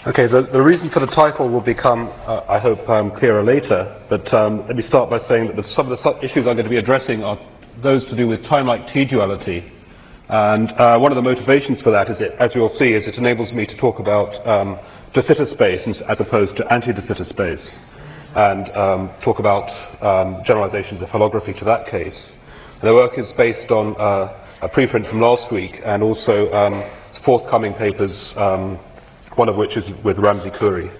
Okay, the reason for the title will become, I hope, clearer later, but let me start by saying that some of the issues I'm going to be addressing are those to do with time-like T-duality. And one of the motivations for that, as you'll see, is it enables me to talk about de Sitter space as opposed to anti-de Sitter space, and talk about generalizations of holography to that case. And the work is based on a preprint from last week and also forthcoming papers, one of which is with Ramzi Khoury.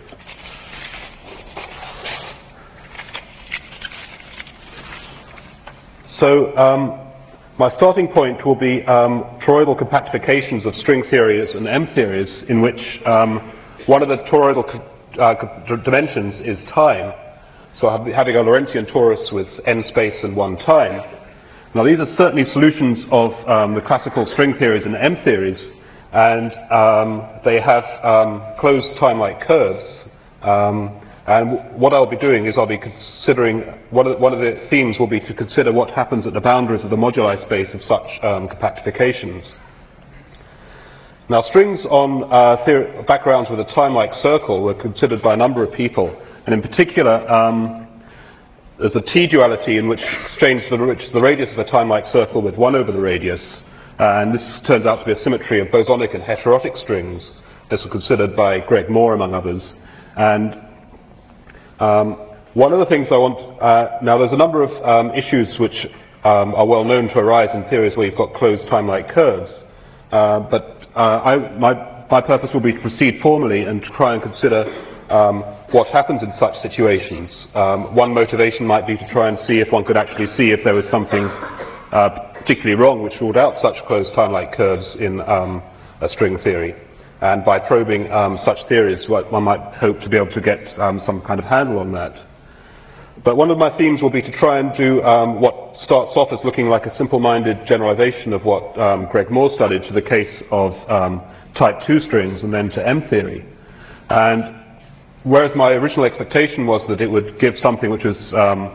So my starting point will be toroidal compactifications of string theories and M theories in which one of the toroidal dimensions is time. So having a Lorentzian torus with n space and one time. Now these are certainly solutions of the classical string theories and M theories, and they have closed time-like curves. And what I'll be doing is I'll be considering, one of the themes will be to consider what happens at the boundaries of the moduli space of such compactifications. Now strings on backgrounds with a time-like circle were considered by a number of people, and in particular there's a T-duality in which the radius of a time-like circle with 1 over the radius. And this turns out to be a symmetry of bosonic and heterotic strings. This was considered by Greg Moore, among others. And one of the things I want... now, there's a number of issues which are well known to arise in theories where you've got closed time-like curves. But my purpose will be to proceed formally and try and consider what happens in such situations. One motivation might be to try and see if one could actually see if there was something particularly wrong which ruled out such closed time-like curves in a string theory. And by probing such theories, one might hope to be able to get some kind of handle on that. But one of my themes will be to try and do what starts off as looking like a simple-minded generalization of what Greg Moore studied to the case of type 2 strings and then to M theory. And whereas my original expectation was that it would give something which was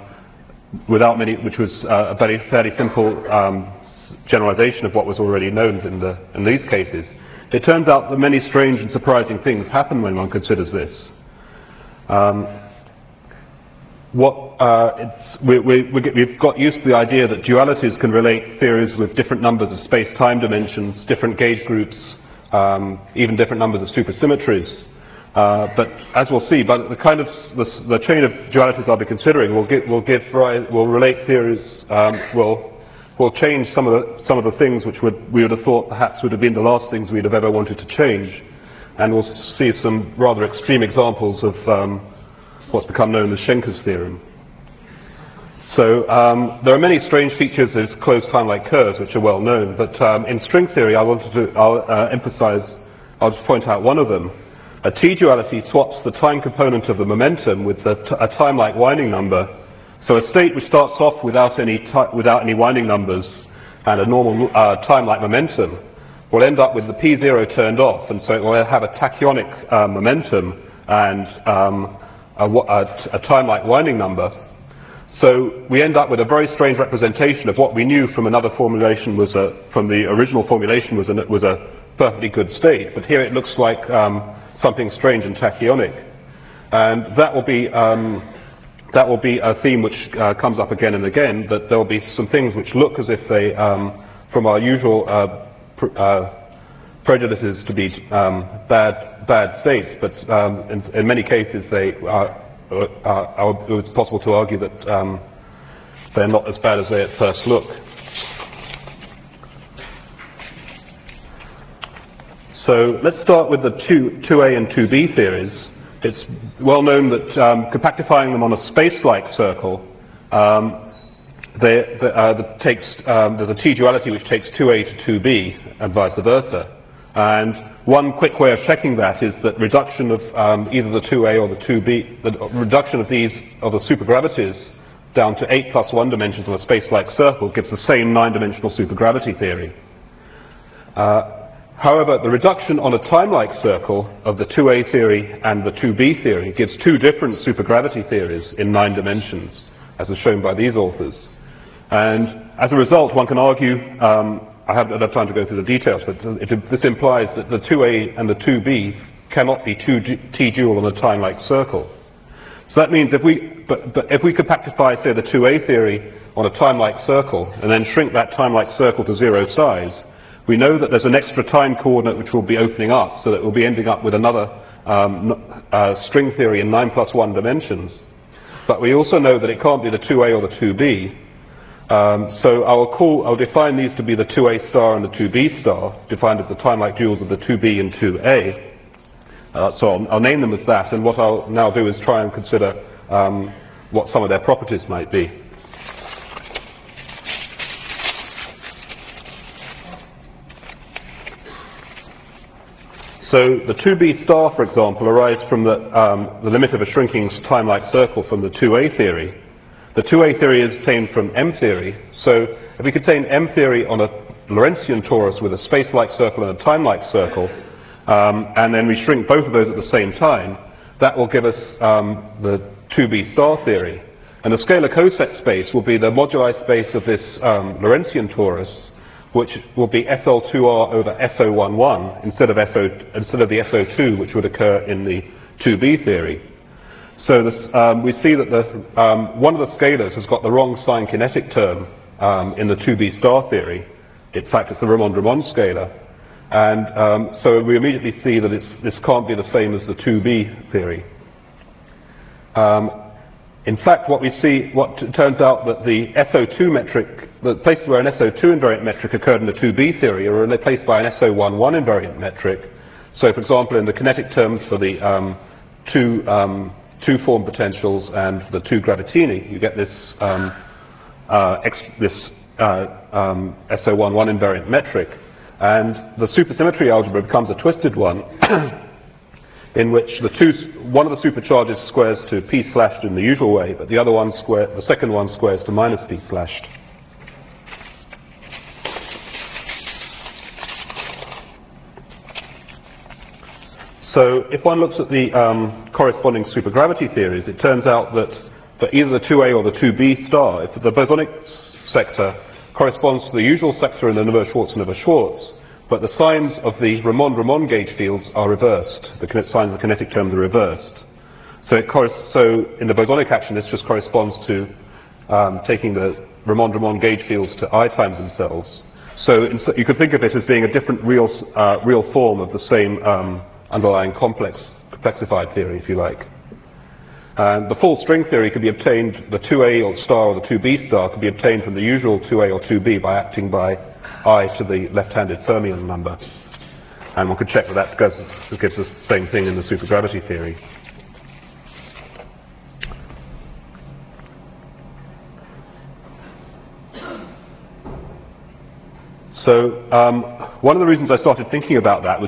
a fairly simple generalization of what was already known in these cases, it turns out that many strange and surprising things happen when one considers this. We've got used to the idea that dualities can relate theories with different numbers of space-time dimensions, different gauge groups, even different numbers of supersymmetries. But as we'll see, but the chain of dualities I'll be considering will relate theories, will change some of the things which we would have thought perhaps would have been the last things we'd have ever wanted to change, and we'll see some rather extreme examples of what's become known as Schenker's theorem. So there are many strange features of closed time-like curves which are well known, but in string theory I'll just point out one of them. A T-duality swaps the time component of the momentum with a time-like winding number. So a state which starts off without any winding numbers and a normal time-like momentum will end up with the P0 turned off, and so it will have a tachyonic momentum and a time-like winding number. So we end up with a very strange representation of what we knew from another formulation from the original formulation was a perfectly good state, but here it looks like something strange and tachyonic, and that will be a theme which comes up again and again. That there will be some things which look as if they, from our usual prejudices, to be bad states, but in many cases it's possible to argue that they're not as bad as they at first look. So let's start with the 2A and 2B theories. It's well known that compactifying them on a space-like circle, there's a T-duality which takes 2A to 2B and vice versa. And one quick way of checking that is that reduction of either the 2A or the 2B, the reduction of the supergravities down to 8 plus 1 dimensions on a space-like circle gives the same 9-dimensional supergravity theory. However, the reduction on a time-like circle of the 2A theory and the 2B theory gives two different supergravity theories in 9 dimensions, as is shown by these authors. And as a result, one can argue, I haven't had time to go through the details, but this implies that the 2A and the 2B cannot be T dual on a time-like circle. So that means if we compactify, say, the 2A theory on a time-like circle and then shrink that time-like circle to 0 size, we know that there's an extra time coordinate which will be opening up, so that we'll be ending up with another string theory in 9+1 dimensions. But we also know that it can't be the 2A or the 2B. So I'll define these to be the 2A star and the 2B star, defined as the time-like duals of the 2B and 2A. So I'll name them as that, and what I'll now do is try and consider what some of their properties might be. So the 2B star, for example, arises from the limit of a shrinking time-like circle from the 2A theory. The 2A theory is obtained from M theory, so if we contain M theory on a Lorentzian torus with a space-like circle and a time-like circle, and then we shrink both of those at the same time, that will give us the 2B star theory. And the scalar coset space will be the moduli space of this Lorentzian torus, which will be SL2R over SO11 instead of the SO2, which would occur in the 2B theory. So this, we see that one of the scalars has got the wrong sign kinetic term in the 2B star theory. In fact, it's the Ramond-Ramond scalar. And so we immediately see that this can't be the same as the 2B theory. In fact, what it turns out that the SO2 metric, the places where an SO2 invariant metric occurred in the 2B theory are replaced by an SO11 invariant metric. So, for example, in the kinetic terms for the two form potentials and the two gravitini, you get this SO11 invariant metric. And the supersymmetry algebra becomes a twisted one in which one of the supercharges squares to p slashed in the usual way, but the second one squares to minus p slashed. So if one looks at the corresponding supergravity theories, it turns out that for either the 2A or the 2B star, if the bosonic sector corresponds to the usual sector in the Neveu-Schwarz and Neveu-Schwarz, but the signs of the Ramond-Ramond gauge fields are reversed. The signs of the kinetic terms are reversed. So in the bosonic action, this just corresponds to taking the Ramond-Ramond gauge fields to I times themselves. So you could think of it as being a different real form of the same underlying complexified theory, if you like. And the full string theory could be obtained, the 2A or star or the 2B star could be obtained from the usual 2A or 2B by acting by I to the left-handed fermion number. And one could check that gives us the same thing in the supergravity theory. So one of the reasons I started thinking about that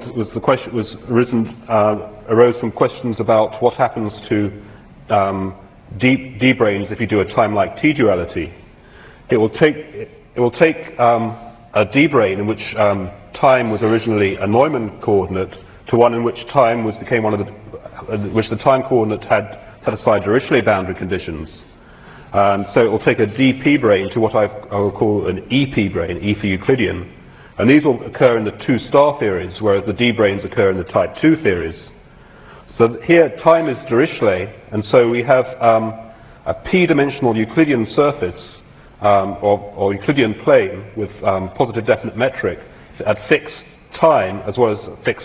arose from questions about what happens to D-branes if you do a time-like T-duality. It will take a D-brane in which time was originally a Neumann coordinate to one in which time became one of which the time coordinate had satisfied Dirichlet boundary conditions. So it will take a DP brane to what I will call an EP brane, E for Euclidean. And these will occur in the 2 star theories, whereas the D branes occur in the type 2 theories. So here time is Dirichlet, and so we have a p-dimensional Euclidean surface, or Euclidean plane with positive definite metric at fixed time as well as fixed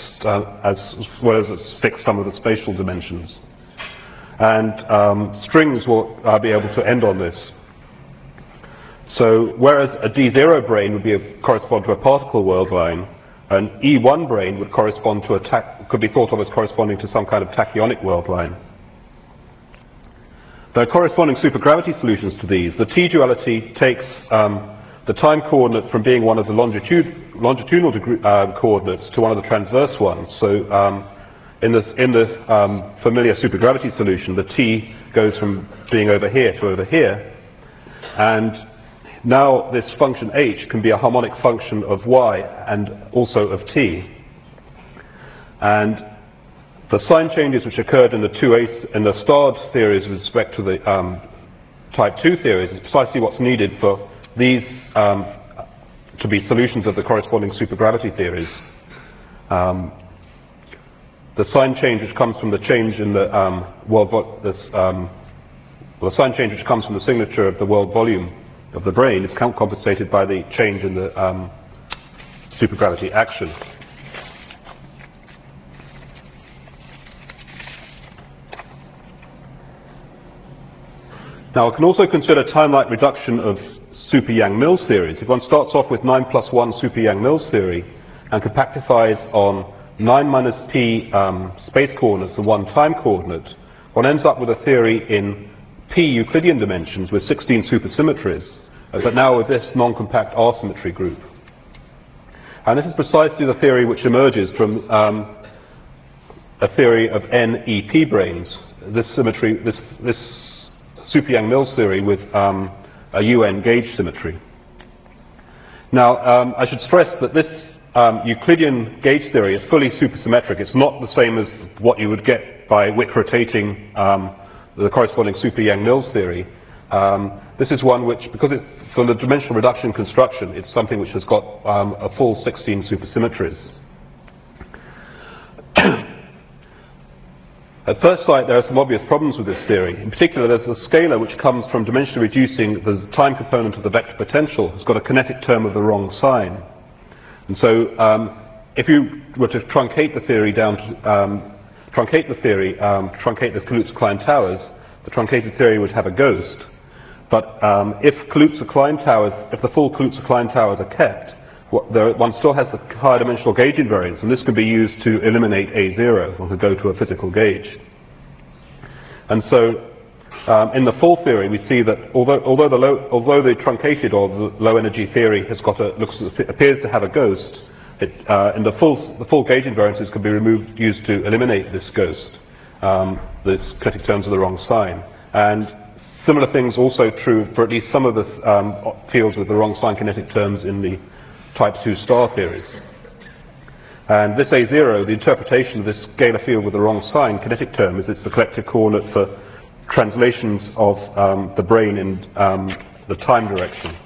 some of the spatial dimensions. And strings will be able to end on this. So whereas a D0 brane would correspond to a particle world line, an E1 brane would correspond to could be thought of as corresponding to some kind of tachyonic world line. There are corresponding supergravity solutions to these. The T-duality takes the time coordinate from being one of the longitudinal coordinates to one of the transverse ones. So in the familiar supergravity solution, the T goes from being over here to over here. And now this function h can be a harmonic function of y and also of t. And the sign changes which occurred in the starred theories with respect to the type 2 theories is precisely what's needed for these to be solutions of the corresponding supergravity theories. the sign change which comes from the change in the the sign change which comes from the signature of the world volume of the brain is compensated by the change in the supergravity action. Now, I can also consider time-like reduction of super Yang-Mills theories. If one starts off with 9 plus 1 super Yang-Mills theory and compactifies on 9 minus p space coordinates and 1 time coordinate, one ends up with a theory in p Euclidean dimensions with 16 supersymmetries, but now with this non-compact R-symmetry group. And this is precisely the theory which emerges from a theory of NEP brains. This symmetry, this super Yang-Mills theory with a UN gauge symmetry. Now, I should stress that this Euclidean gauge theory is fully supersymmetric. It's not the same as what you would get by Wick rotating the corresponding super Yang-Mills theory. This is one which, because it's from the dimensional reduction construction, it's something which has got a full 16 supersymmetries. At first sight, there are some obvious problems with this theory. In particular, there's a scalar which comes from dimensionally reducing the time component of the vector potential. It's got a kinetic term of the wrong sign. And so, if you were to truncate the theory down to, truncate the Kaluza-Klein towers, the truncated theory would have a ghost. But if Kaluza-Klein towers, if the full Kaluza-Klein towers are kept, one still has the higher dimensional gauge invariance, and this can be used to eliminate A0, or to go to a physical gauge. And so, in the full theory, we see that although the truncated or the low energy theory has got appears to have a ghost, in the full gauge invariances can be used to eliminate this ghost, this kinetic terms of the wrong sign. And similar things also true for at least some of the fields with the wrong sign kinetic terms in the type 2 star theories. And this A0, the interpretation of this scalar field with the wrong sign kinetic term, is it's the collective coordinate for translations of the brain in the time direction.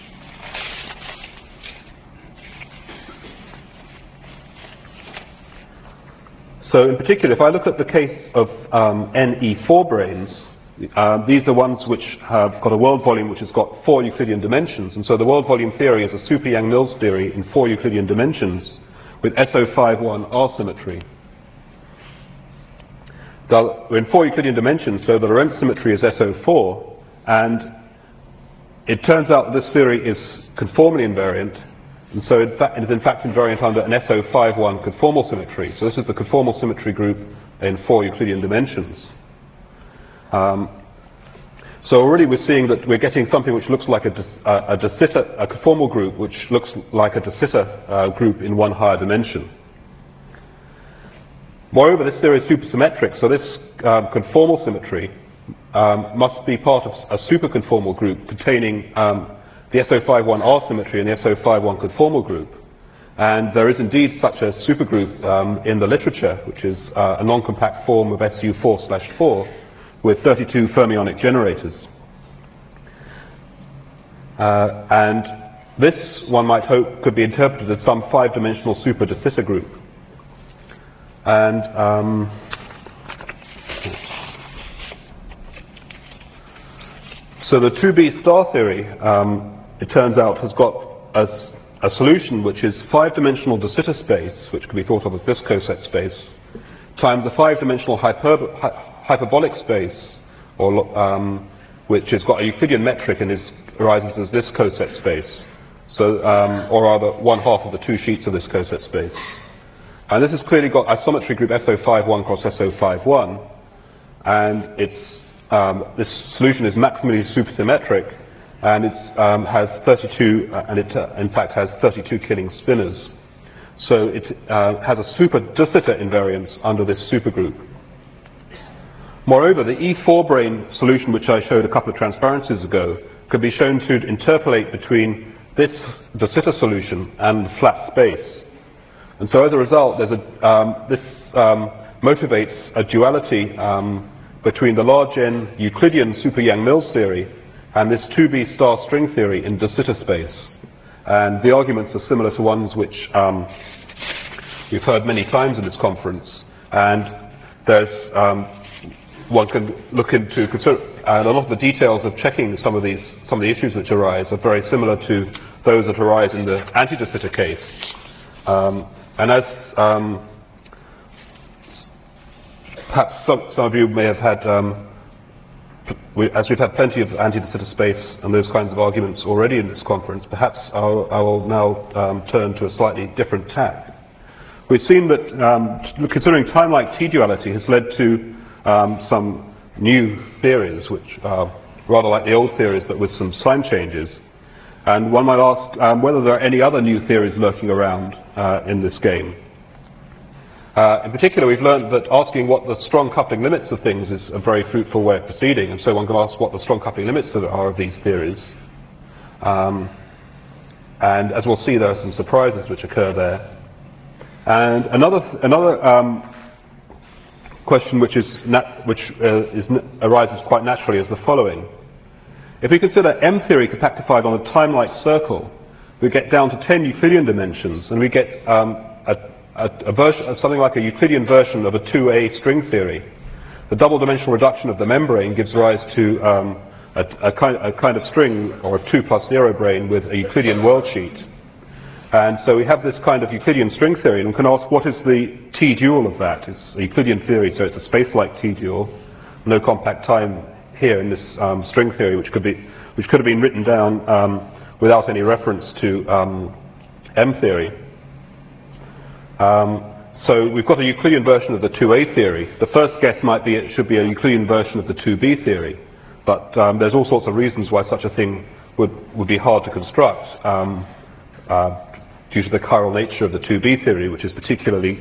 So in particular, if I look at the case of NE4 brains, these are ones which have got a world volume which has got 4 Euclidean dimensions, and so the world volume theory is a super Yang-Mills theory in 4 Euclidean dimensions with SO51 R-symmetry. We're in 4 Euclidean dimensions, so the Lorentz symmetry is SO4, and it turns out that this theory is conformally invariant, and so it is in fact invariant under an SO51 conformal symmetry. So this is the conformal symmetry group in 4 Euclidean dimensions. So already we're seeing that we're getting something which looks like a de Sitter, a conformal group which looks like a de Sitter group in one higher dimension. Moreover, this theory is supersymmetric, so this conformal symmetry must be part of a superconformal group containing the SO51 R symmetry and the SO51 conformal group. And there is indeed such a supergroup in the literature, which is a non-compact form of SU4/4 with 32 fermionic generators. And this, one might hope, could be interpreted as some 5-dimensional super de Sitter group. And so the 2B star theory, it turns out, has got a solution which is 5-dimensional de Sitter space, which can be thought of as this coset space, times a 5-dimensional hyperbolic space, or which has got a Euclidean metric and arises as this coset space. So, or rather, 1/2 of the 2 sheets of this coset space. And this has clearly got isometry group SO51 cross SO51, and this solution is maximally supersymmetric, and it has 32, and it in fact has 32 killing spinners. So it has a super de Sitter invariance under this supergroup. Moreover, the E4 brain solution, which I showed a couple of transparencies ago, could be shown to interpolate between this de Sitter solution and the flat space. And so as a result, this motivates a duality between the large N Euclidean super Yang-Mills theory and this 2B star string theory in de Sitter space. And the arguments are similar to ones which we've heard many times in this conference. And there's one can look into and a lot of the details of checking some of the issues which arise are very similar to those that arise in the anti-de Sitter case. And as perhaps some of you may have had, as we've had plenty of anti-de Sitter space and those kinds of arguments already in this conference, perhaps I will now turn to a slightly different tack. We've seen that considering time-like T-duality has led to some new theories, which are rather like the old theories, but with some sign changes. And one might ask whether there are any other new theories lurking around in this game. In particular, we've learned that asking what the strong coupling limits of things is a very fruitful way of proceeding, and so one can ask what the strong coupling limits are of these theories. And as we'll see, there are some surprises which occur there. And another question which arises quite naturally is the following. If we consider M theory compactified on a time-like circle, we get down to 10 Euclidean dimensions, and we get something like a Euclidean version of a 2A string theory. The double-dimensional reduction of the membrane gives rise to a kind of string, or a 2 plus 0 brane with a Euclidean world sheet. And so we have this kind of Euclidean string theory, and we can ask what is the T-dual of that? It's a Euclidean theory, so it's a space-like T-dual. No compact time here in this string theory, which could have been written down without any reference to M theory. So we've got a Euclidean version of the 2A theory. The first guess might be it should be a Euclidean version of the 2B theory, but there's all sorts of reasons why such a thing would be hard to construct. Due to the chiral nature of the 2B theory, which is particularly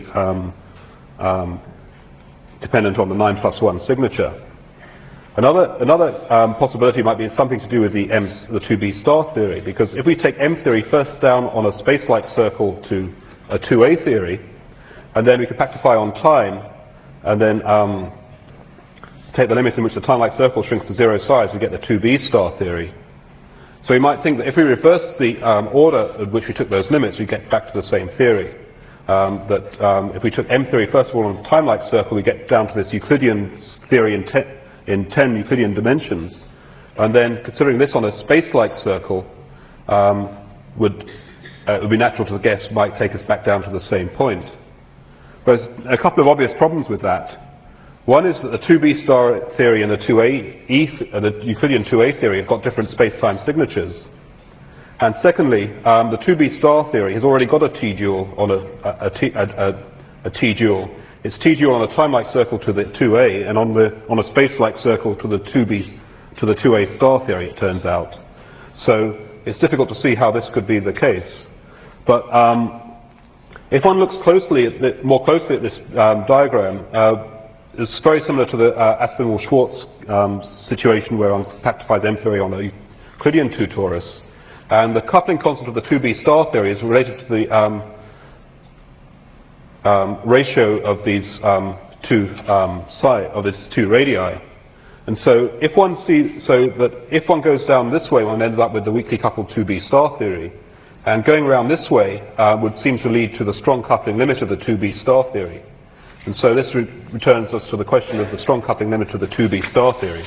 dependent on the 9+1 signature. Another possibility might be something to do with the 2B star theory, because if we take M theory first down on a space-like circle to a 2A theory, and then we compactify on time, and then take the limit in which the time-like circle shrinks to 0 size, we get the 2B star theory. So we might think that if we reverse the order at which we took those limits, we get back to the same theory. If we took M theory first of all on a time-like circle, we get down to this Euclidean theory in 10 Euclidean dimensions. And then considering this on a space-like circle, it would be natural to guess might take us back down to the same point. There's a couple of obvious problems with that. One is that the 2B star theory and the the Euclidean 2A theory have got different space-time signatures. And secondly, the 2B star theory has already got a T-dual on a T-dual. It's T-dual on a time-like circle to the 2A, and on a space-like circle to the 2A star theory, it turns out. So it's difficult to see how this could be the case. But if one looks more closely at this diagram, it's very similar to the Aspinwall-Schwarz situation where one compactifies M theory on a Euclidean 2 torus. And the coupling constant of the 2B star theory is related to the ratio of these two radii. And so if one goes down this way, one ends up with the weakly coupled 2B star theory. And going around this way would seem to lead to the strong coupling limit of the 2B star theory. And so this returns us to the question of the strong coupling limit of the 2B star theory.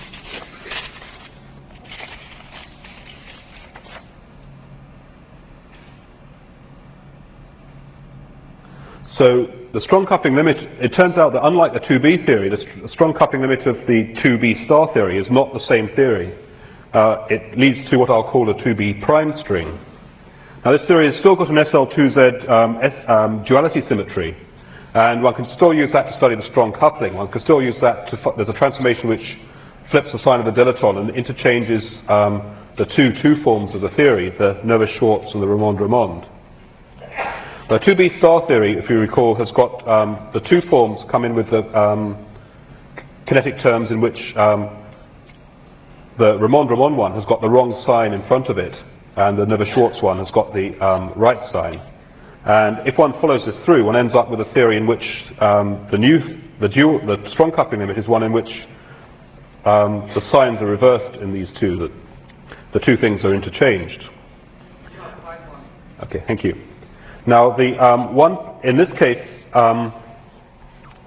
So the strong coupling limit, it turns out that unlike the 2B theory, the strong coupling limit of the 2B star theory is not the same theory. It leads to what I'll call a 2B prime string. Now this theory has still got an SL2Z duality symmetry. And one can still use that to study the strong coupling. One can still use that there's a transformation which flips the sign of the dilaton and interchanges the two forms of the theory, the Neveu-Schwarz and the Ramond-Ramond. The 2B star theory, if you recall, has got the two forms come in with the kinetic terms in which the Ramond-Ramond one has got the wrong sign in front of it, and the Neveu-Schwarz one has got the right sign. And if one follows this through, one ends up with a theory in which the strong coupling limit is one in which the signs are reversed in these two, that the two things are interchanged. Okay, thank you. Now, the one in this case,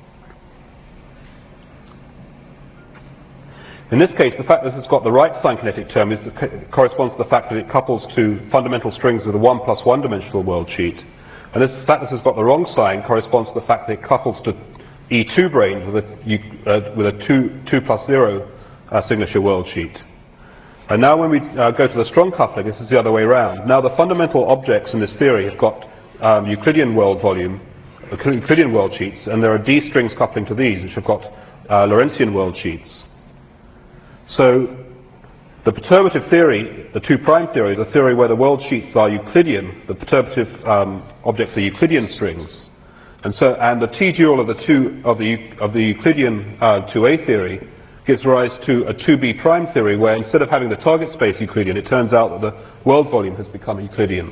In this case, the fact that it's got the right sign kinetic term corresponds to the fact that it couples to fundamental strings with a 1 plus 1 dimensional world sheet. And the fact that it's got the wrong sign corresponds to the fact that it couples to E2 branes with a 2 plus 0 signature world sheet. And now when we go to the strong coupling, this is the other way around. Now the fundamental objects in this theory have got Euclidean world volume, Euclidean world sheets, and there are D strings coupling to these, which have got Lorentzian world sheets. So the perturbative theory, the 2' theory, is a theory where the world sheets are Euclidean, the perturbative objects are Euclidean strings. And the T-dual of the Euclidean 2A theory gives rise to a 2B' theory, where instead of having the target space Euclidean, it turns out that the world volume has become Euclidean.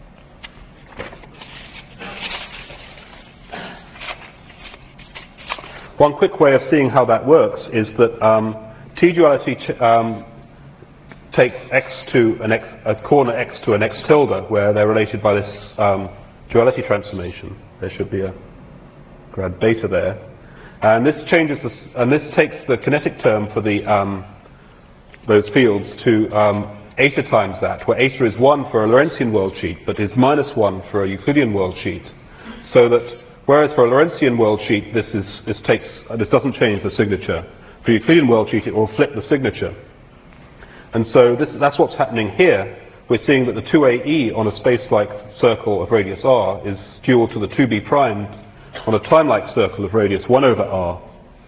One quick way of seeing how that works is that T-duality takes a corner x to an x tilde, where they're related by this duality transformation. There should be a grad beta there, and this takes the kinetic term for those fields to eta times that, where eta is 1 for a Lorentzian world sheet, but is -1 for a Euclidean world sheet. So that whereas for a Lorentzian world sheet this doesn't change the signature, for Euclidean world sheet it will flip the signature. And so that's what's happening here. We're seeing that the 2AE on a space-like circle of radius r is dual to the 2B' on a time-like circle of radius 1 over r.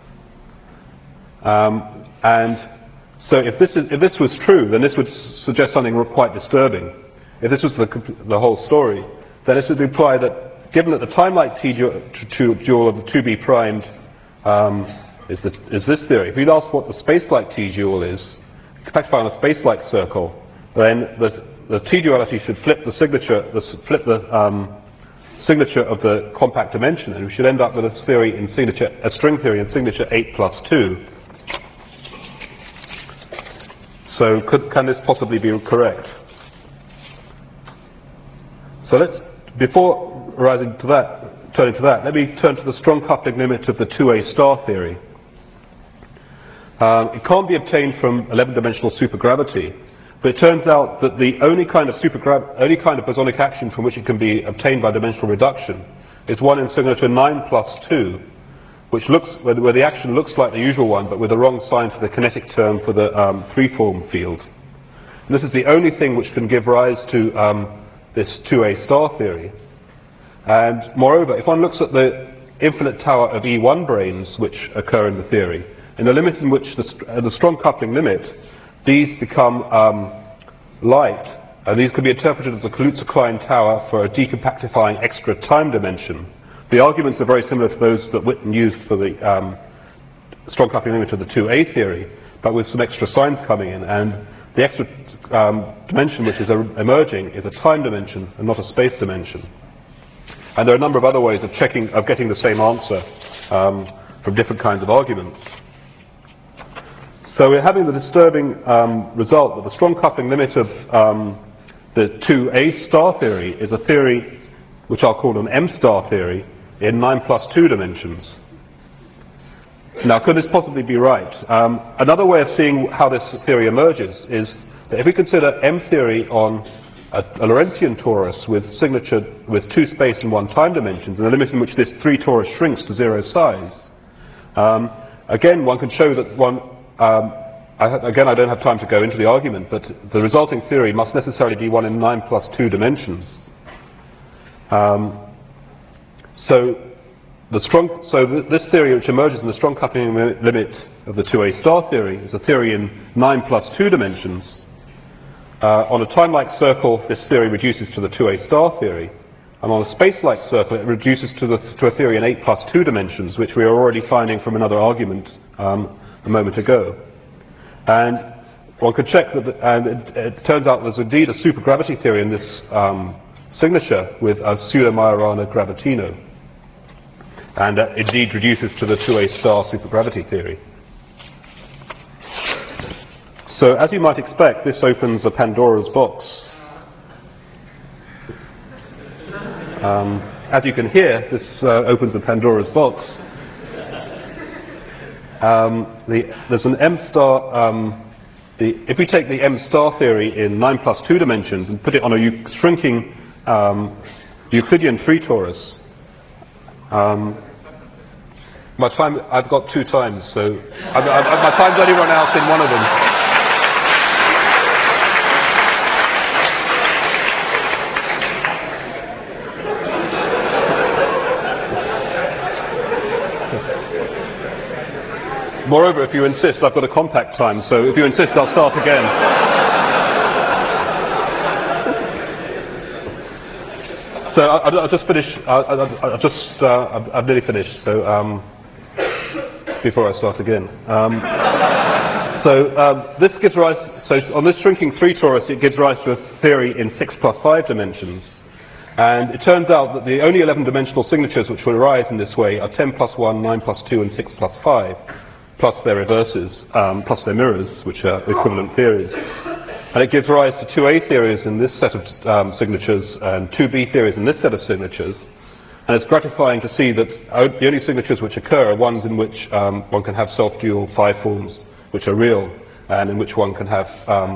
And so if this was true, then this would suggest something quite disturbing. If this was the whole story, then this would imply that given that the time-like T-dual of the 2B' is this theory, if we'd ask what the space-like T-dual is, compactify on a space-like circle, then the T-duality should flip the signature, signature of the compact dimension, and we should end up with a string theory in signature 8 plus 2. So can this possibly be correct? So before turning to that, let me turn to the strong coupling limit of the 2A star theory. It can't be obtained from 11-dimensional supergravity, but it turns out that the only kind of bosonic action from which it can be obtained by dimensional reduction is one in signature 9 plus 2, where the action looks like the usual one, but with the wrong sign for the kinetic term for the freeform field. And this is the only thing which can give rise to this 2A star theory. And moreover, if one looks at the infinite tower of E1 branes which occur in the theory, in the limit in which the strong coupling limit, these become light, and these can be interpreted as a Kaluza-Klein tower for a decompactifying extra time dimension. The arguments are very similar to those that Witten used for the strong coupling limit of the 2A theory, but with some extra signs coming in, and the extra dimension which is emerging is a time dimension and not a space dimension. And there are a number of other ways of getting the same answer from different kinds of arguments. So we're having the disturbing result that the strong coupling limit of the 2A star theory is a theory which I'll call an M star theory in 9 plus 2 dimensions. Now, could this possibly be right? Another way of seeing how this theory emerges is that if we consider M theory on a Lorentzian torus with signature with 2 space and 1 time dimensions, and the limit in which this 3 torus shrinks to 0 size, again, one can show that again, I don't have time to go into the argument, but the resulting theory must necessarily be one in 9 plus 2 dimensions. So this theory, which emerges in the strong coupling limit of the 2A star theory, is a theory in 9 plus 2 dimensions. On a time-like circle, this theory reduces to the 2A star theory, and on a space-like circle, it reduces to a theory in 8 plus 2 dimensions, which we are already finding from another argument a moment ago. And one could check that, and it turns out there's indeed a supergravity theory in this signature with a pseudo-Majorana gravitino, and indeed reduces to the 2A star supergravity theory. So, as you might expect, this opens a Pandora's box. As you can hear, this opens a Pandora's box. there's an M star. If we take the M star theory in 9+2 dimensions and put it on a shrinking Euclidean 3 torus, my time, I've got 2 times, so my time's only run out in one of them. Moreover, if you insist, I've got a compact time, so if you insist, I'll start again. So I'll just finish, I've nearly finished, so before I start again. This gives rise, so on this shrinking 3 torus, it gives rise to a theory in 6+5 dimensions. And it turns out that the only 11-dimensional signatures which will arise in this way are 10+1, 9+2, and 6+5. Plus their reverses, plus their mirrors, which are equivalent theories. And it gives rise to 2A theories in this set of signatures and 2B theories in this set of signatures. And it's gratifying to see that the only signatures which occur are ones in which one can have self-dual 5 forms, which are real, and in which one can have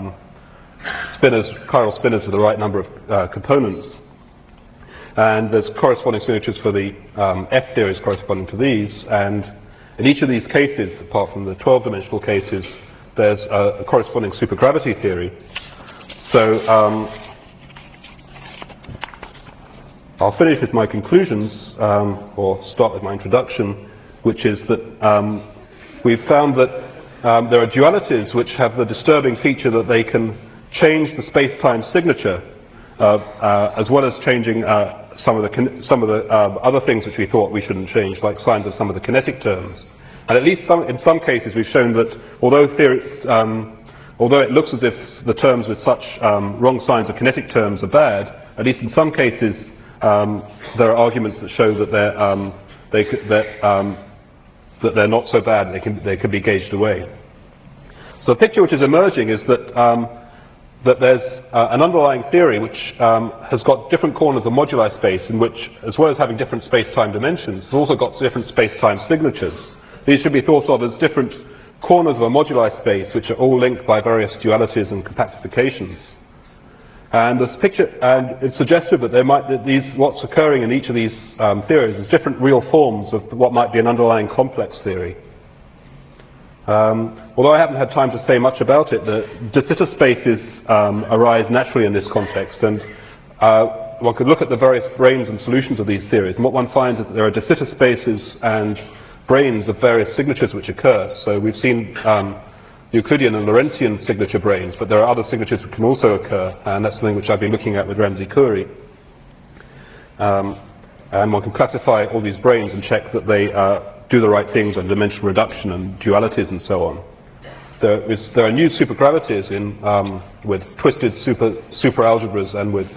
chiral spinors with the right number of components. And there's corresponding signatures for the F theories corresponding to these. And in each of these cases, apart from the 12-dimensional cases, there's a corresponding supergravity theory. So I'll finish with my conclusions, or start with my introduction, which is that we've found that there are dualities which have the disturbing feature that they can change the space-time signature, as well as changing some of the other things which we thought we shouldn't change, like signs of some of the kinetic terms. And at least in some cases we've shown that although it looks as if the terms with such wrong signs of kinetic terms are bad, at least in some cases there are arguments that show that they're not so bad and they can be gauged away. So the picture which is emerging is that there's an underlying theory which has got different corners of moduli space in which, as well as having different space-time dimensions, it's also got different space-time signatures. These should be thought of as different corners of a moduli space which are all linked by various dualities and compactifications. And this picture, and it's suggestive that what's occurring in each of these theories is different real forms of what might be an underlying complex theory. Although I haven't had time to say much about it, the de Sitter spaces arise naturally in this context, and one could look at the various branes and solutions of these theories, and what one finds is that there are de Sitter spaces and branes of various signatures which occur. So we've seen Euclidean and Lorentzian signature branes, but there are other signatures which can also occur, and that's something which I've been looking at with Ramzi Khoury. And one can classify all these branes and check that they do the right things on dimensional reduction and dualities and so on. There are new supergravities with twisted superalgebras and with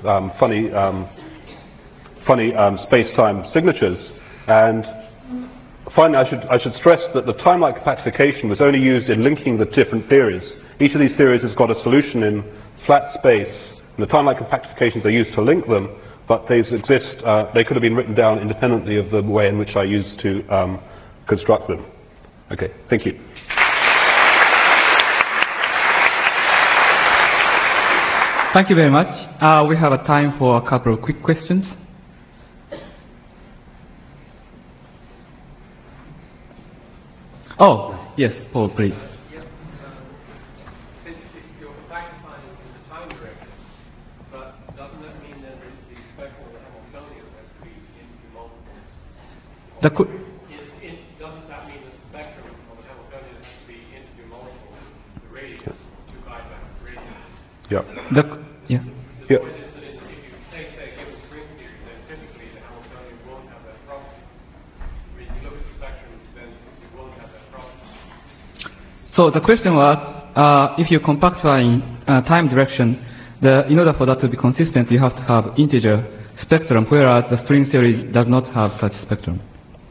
funny space-time signatures. And finally, I should stress that the time-like compactification was only used in linking the different theories. Each of these theories has got a solution in flat space, and the time-like compactifications are used to link them, but they exist. They could have been written down independently of the way in which I used to construct them. Okay, thank you. Thank you very much. We have a time for a couple of quick questions. Oh, yes, Paul, please. Since you're compactifying in the time direction, but doesn't that mean that the spectrum of the Hamiltonian has to be into multiples? Doesn't that mean that the spectrum of the Hamiltonian has to be into multiples? The radius, 2 pi times radius. Yeah. The point is that if you take, say, a given string theory, then typically the Hamiltonian won't have that property. If you look at the spectrum, then you won't have that property. So the question was, if you compactify in time direction, in order for that to be consistent, you have to have integer spectrum, whereas the string theory does not have such spectrum.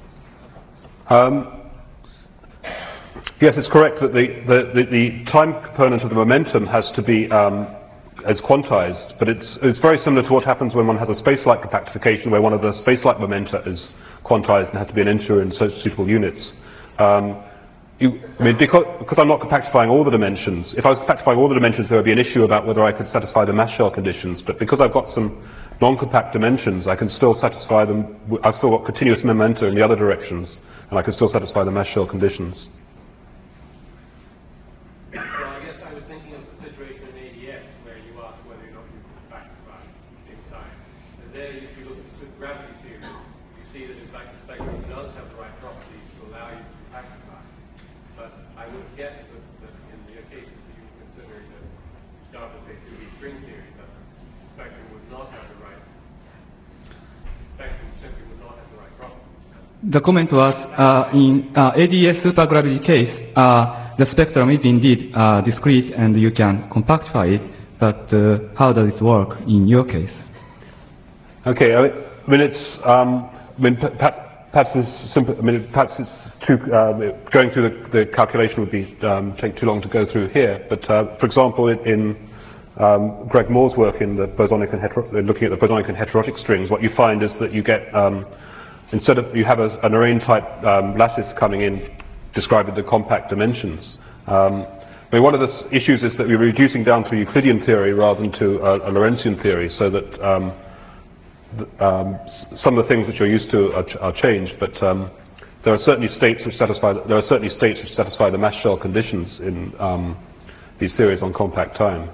Yes, it's correct that the time component of the momentum has to be as quantized, but it's very similar to what happens when one has a space-like compactification, where one of the space-like momenta is quantized and has to be an integer in suitable units. because I'm not compactifying all the dimensions, if I was compactifying all the dimensions, there would be an issue about whether I could satisfy the mass shell conditions. But because I've got some non-compact dimensions, I can still satisfy them. I've still got continuous momenta in the other directions, and I can still satisfy the mass shell conditions. Well, I guess I was thinking of the situation in ADS where you asked whether or not you could compactify inside. And there, if you look at the gravity theory, you see that in fact the spectrum does have the right properties to allow you to compactify. But I would guess that in the cases that you were considering that start with say 2D string theory, that the spectrum would not have the right. Spectrum simply would not have the right properties. The comment was in ADS supergravity case, the spectrum is indeed discrete and you can compactify it, but how does it work in your case? Okay, I mean it's perhaps it's simple. I mean perhaps it's too going through the calculation would be take too long to go through here. But for example, in Greg Moore's work in the bosonic and looking at the bosonic and heterotic strings, what you find is that you get instead of you have an arraign type lattice coming in describing the compact dimensions. I mean, one of the issues is that we're reducing down to Euclidean theory rather than to a Lorentzian theory, so that some of the things that you're used to are changed. But there are certainly states which satisfy the mass shell conditions in these theories on compact time.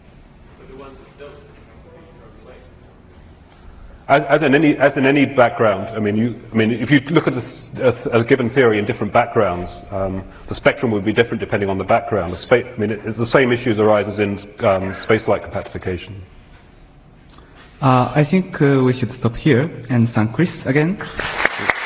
As in any background, I mean, if you look at a given theory in different backgrounds, the spectrum would be different depending on the background. The same issues arises in space-like compactification. I think we should stop here and thank Chris again.